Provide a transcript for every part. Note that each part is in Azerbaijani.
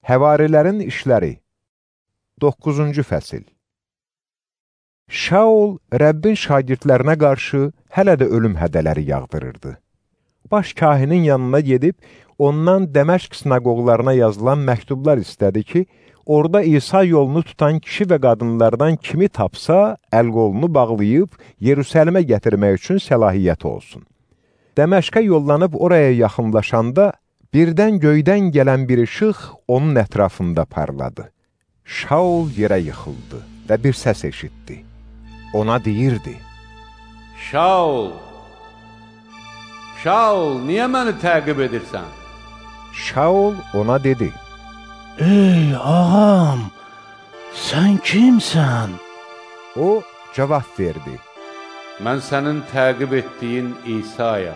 Həvarilərin işləri 9-cu fəsil. Şaul Rəbbin şagirdlərinə qarşı hələ də ölüm hədələri yağdırırdı. Baş kahinin yanına gedib, ondan Dəməşq sinagoglarına yazılan məktublar istədi ki, orada İsa yolunu tutan kişi və qadınlardan kimi tapsa, əl-qolunu bağlayıb, Yerusəlimə gətirmək üçün səlahiyyəti olsun. Dəməşqə yollanıb oraya yaxınlaşanda, birdən göydən gələn bir işıq onun ətrafında parladı. Şaul yerə yıxıldı və bir səs eşitdi. Ona deyirdi: Şaul, Şaul, niyə məni təqib edirsən? Şaul ona dedi: Ey ağam, sən kimsən? O cavab verdi: Mən sənin təqib etdiyin İsa'yam.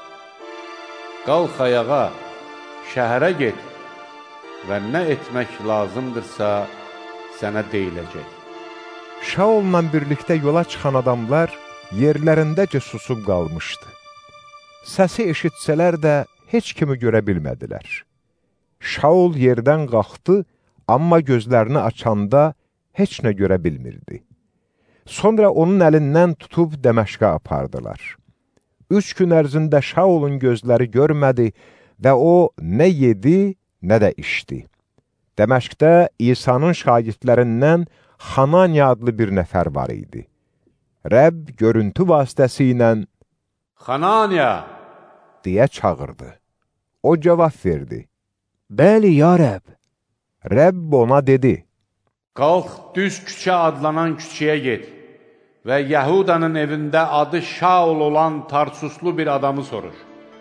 Qalx ayağa, şəhərə get və nə etmək lazımdırsa sənə deyiləcək. Şaulla birlikdə yola çıxan adamlar yerlərindəcə susub qalmışdı. Səsi eşitsələr də heç kimi görə bilmədilər. Şaul yerdən qalxdı, amma gözlərini açanda heç nə görə bilmirdi. Sonra onun əlindən tutub Dəməşqə apardılar. 3 gün ərzində Şaulun gözləri görmədi və o nə yedi, nə də içdi. Dəməşqdə İsa'nın şagirdlərindən Hananiya adlı bir nəfər var idi. Rəbb görüntü vasitəsilə Hananiya deyə çağırdı. O cavab verdi: Bəli, ya Rəbb. Rəbb ona dedi: Qalx, düz küçə adlanan küçəyə get və Yəhudanın evində adı Şaul olan Tarsuslu bir adamı soruş.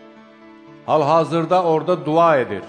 Hal-hazırda orada dua edir.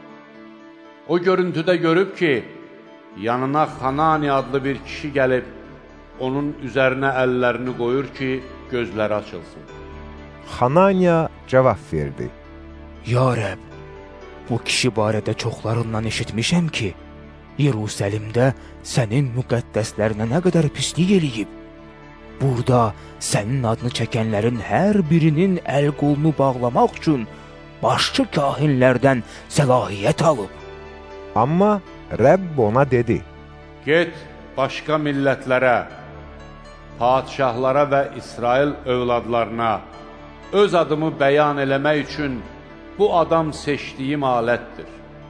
O görüntüdə görüb ki, yanına Hananiya adlı bir kişi gəlib, onun üzərinə əllərini qoyur ki, gözləri açılsın. Hananiya cavab verdi: Ya Rəbb, bu kişi barədə çoxlarından eşitmişəm ki, Yerusəlimdə sənin müqəddəslərinə nə qədər pislik eləyib. Burada sənin adını çəkənlərin hər birinin əl-qolunu bağlamaq üçün başçı kahinlərdən səlahiyyət alıb. Amma Rəbb ona dedi: Get başqa millətlərə, padişahlara və İsrail övladlarına öz adımı bəyan eləmək üçün bu adam seçdiyim alətdir.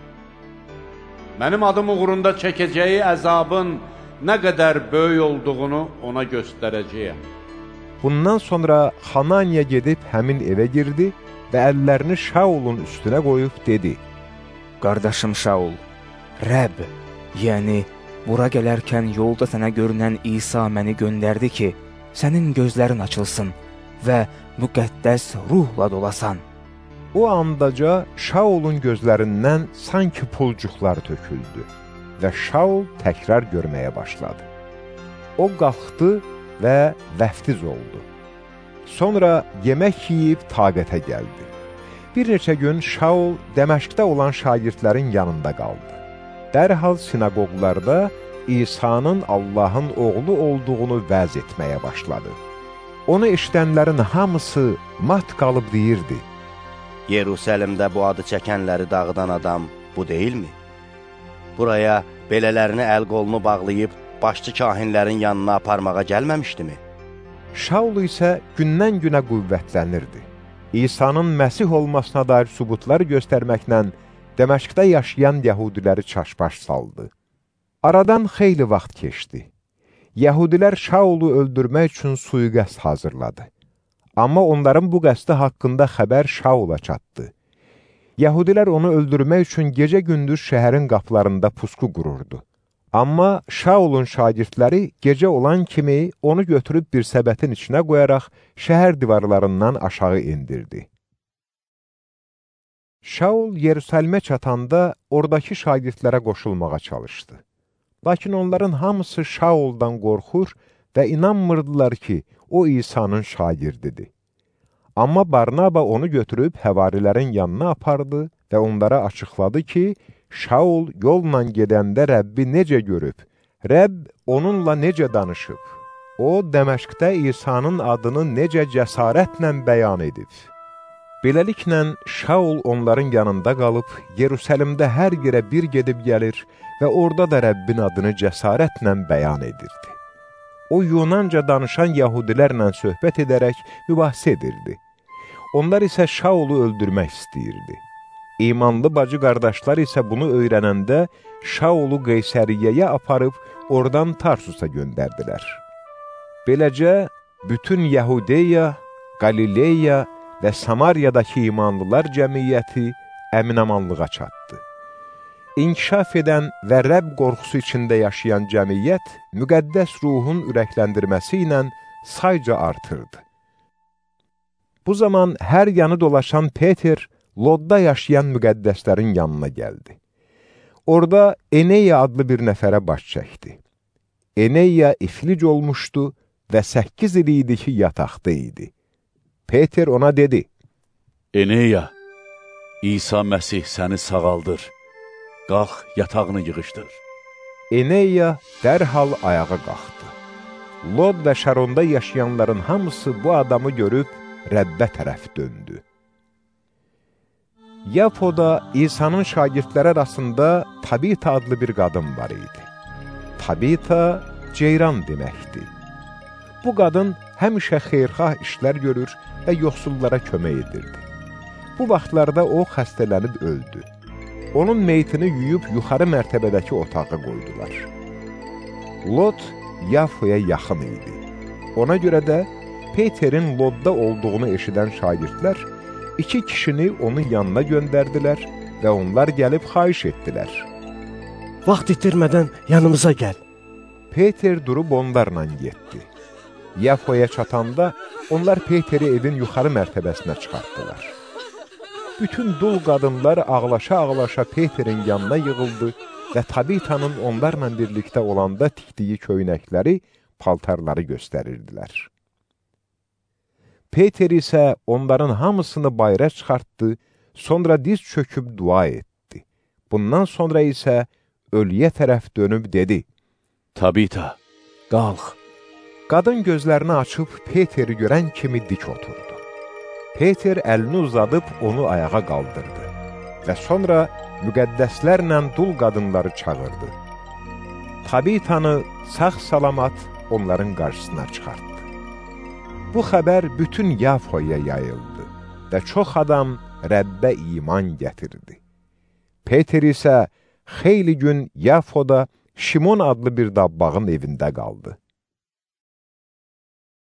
Mənim adım uğrunda çəkəcəyi əzabın nə qədər böyük olduğunu ona göstərəcəyəm. Bundan sonra Hananiya gedib həmin evə girdi və əllərini Şaulun üstünə qoyub dedi: Qardaşım Şaul, Rəbb, yəni bura gələrkən yolda sənə görünən İsa məni göndərdi ki, sənin gözlərin açılsın və müqəddəs ruhla dolasan. O andaca Şaulun gözlərindən sanki pulcuqlar töküldü və Şaul təkrar görməyə başladı. O qalxdı və vəftiz oldu. Sonra yemək yeyib taqətə gəldi. Bir neçə gün Şaul Dəməşqdə olan şagirdlərin yanında qaldı. Dərhal sinagoglarda İsa'nın Allahın oğlu olduğunu vəz etməyə başladı. Onu eşidənlərin hamısı mat qalıb deyirdi: Yerusəlimdə bu adı çəkənləri dağıdan adam bu deyilmi? Buraya belələrini əl-qolunu bağlayıb başçı kahinlərin yanına aparmağa gəlməmişdimi? Şaul isə gündən günə qüvvətlənirdi. İsa'nın Məsih olmasına dair sübutlar göstərməklə Dəməşqdə yaşayan yəhudiləri çaşbaş saldı. Aradan xeyli vaxt keçdi. Yəhudilər Şaulu öldürmək üçün sui-qəsd hazırladı. Amma onların bu qəsdi haqqında xəbər Şaula çatdı. Yəhudilər onu öldürmək üçün gecə-gündüz şəhərin qapılarında pusqu qururdu. Amma Şaulun şagirdləri gecə olan kimi onu götürüb bir səbətin içinə qoyaraq şəhər divarlarından aşağı indirdi. Şaul Yerusəlimə çatanda oradakı şagirdlərə qoşulmağa çalışdı. Lakin onların hamısı Şauldan qorxur və inanmırdılar ki, o İsa'nın şagirdidir. Amma Barnaba onu götürüb həvarilərin yanına apardı və onlara açıqladı ki, Şaul yolla gedəndə Rəbbi necə görüb, Rəbb onunla necə danışıb. O, Dəməşqdə İsa'nın adını necə cəsarətlə bəyan edib. Beləliklə, Şaul onların yanında qalıb, Yerusəlimdə hər yerə bir gedib gəlir və orada da Rəbbin adını cəsarətlə bəyan edirdi. O, Yunanca danışan yahudilərlə söhbət edərək mübahisə edirdi. Onlar isə Şaulu öldürmək istəyirdi. İmanlı bacı qardaşlar isə bunu öyrənəndə Şaulu Qeysəriyyəyə aparıb, oradan Tarsusa göndərdilər. Beləcə, bütün Yahudiya, Qalileya və Samariyadakı imanlılar cəmiyyəti əminamanlığa çatdı. İnkişaf edən və Rəbb qorxusu içində yaşayan cəmiyyət müqəddəs ruhun ürəkləndirməsi ilə sayca artırdı. Bu zaman hər yanı dolaşan Peter, Lodda yaşayan müqəddəslərin yanına gəldi. Orada Eneya adlı bir nəfərə baş çəkdi. Eneya iflic olmuşdu və 8 il idi ki, yataqda idi. Peter ona dedi, Eneya, İsa Məsih səni sağaldır. Qalx, yatağını yığışdır. Eneya dərhal ayağa qalxdı. Lod və Şaronda yaşayanların hamısı bu adamı görüb Rəbbə tərəf döndü. Yafoda İsa'nın şagirdləri arasında Tabita adlı bir qadın var idi. Tabita, ceyran deməkdir. Bu qadın həmişə xeyrxah işlər görür və yoxsullara kömək edirdi. Bu vaxtlarda o xəstələnib öldü. Onun meytini yuyub yuxarı mərtəbədəki otağa qoydular. Lot Yafoya yaxın idi. Ona görə də Peterin Lodda olduğunu eşidən şagirdlər 2 kişini onun yanına göndərdilər və onlar gəlib xahiş etdilər. Vaxt itirmədən yanımıza gəl. Peter durub onlarla getdi. Yafoya çatanda onlar Peteri evin yuxarı mərtəbəsinə çıxartdılar. Bütün dul qadınlar ağlaşa-ağlaşa Peterin yanına yığıldı və Tabitanın onlarla birlikdə olanda tikdiyi köynəkləri, paltarları göstərirdilər. Peter isə onların hamısını bayra çıxartdı, sonra diz çöküb dua etdi. Bundan sonra isə ölüyə tərəf dönüb dedi, Tabita, qalx. Qadın gözlərini açıb Peteri görən kimi dik oturdu. Peter əlini uzadıb onu ayağa qaldırdı və sonra müqəddəslərlə dul qadınları çağırdı. Tabitanı sağ-salamat onların qarşısına çıxartdı. Bu xəbər bütün Yafoya yayıldı və çox adam Rəbbə iman gətirdi. Peter isə xeyli gün Yafoda Şimon adlı bir dabbağın evində qaldı.